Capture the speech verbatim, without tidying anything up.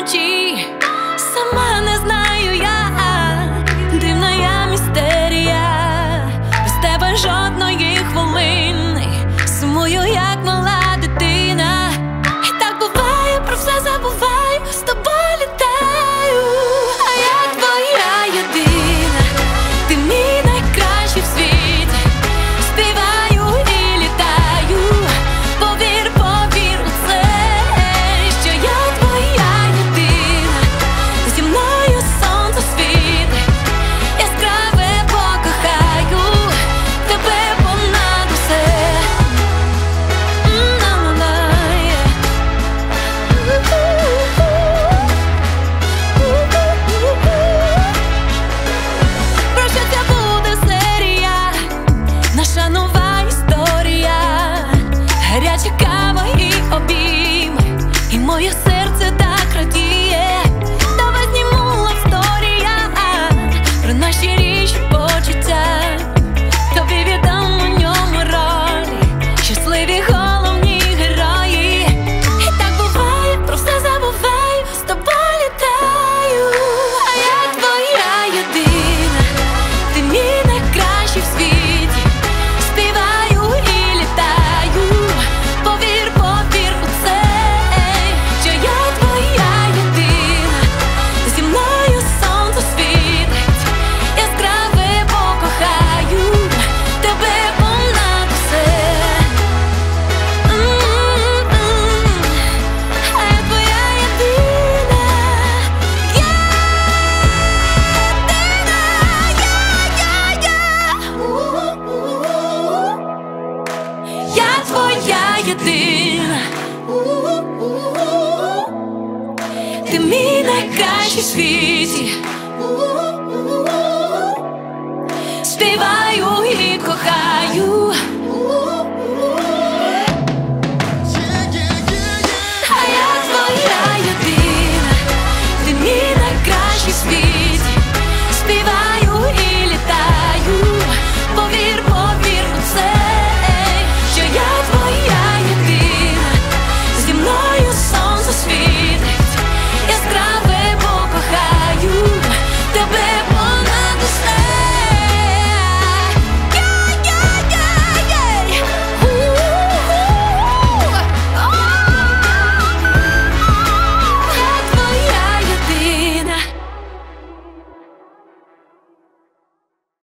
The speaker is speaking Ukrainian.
вночі, сама не знаю я, дивна я містерія, без тебе жодної хвилини, сумую, як мала дитина. І так буває, про все забуваю, з тобою літаю. А я твоя єдина, ти мій найкращий в світі. Співаю і літаю, повір, повір у це, що я твоя єдина. Зі мною сонце світить, яскраве покохаю тебе понад усе. Про що це буде серія, наша нова історія, гаряча кава і обійми, і моє серце так радіє. Давай зніму лавсторія про наші річні почуття, тобі віддам у ньому ролі, щасливі головні герої. І так буває, про все забуваю, з тобою літаю. А я твоя єдина, ти мій найкращий в світі. Співаю і літаю, повір, повір у це, що я твоя єдина. Зі мною сонце світить, яскраве покохаю тебе понад усе. М-м-м. А я твоя єдина, я твоя єдина, ти мій найкращий в світі.